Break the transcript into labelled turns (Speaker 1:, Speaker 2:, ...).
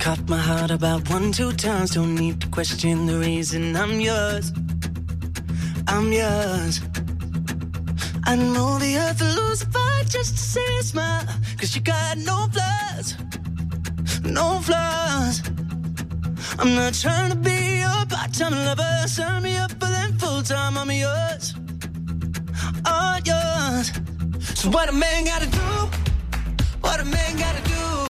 Speaker 1: Caught my heart about 1-2 times. Don't need to question the reason I'm yours. I'm yours. I know the earth will lose a fight just to see a smile. 'Cause you got no flaws. No flaws. I'm not trying to be your part-time lover. Sign me up for them full-time. I'm yours. All yours. So what a man gotta do? What a man gotta do?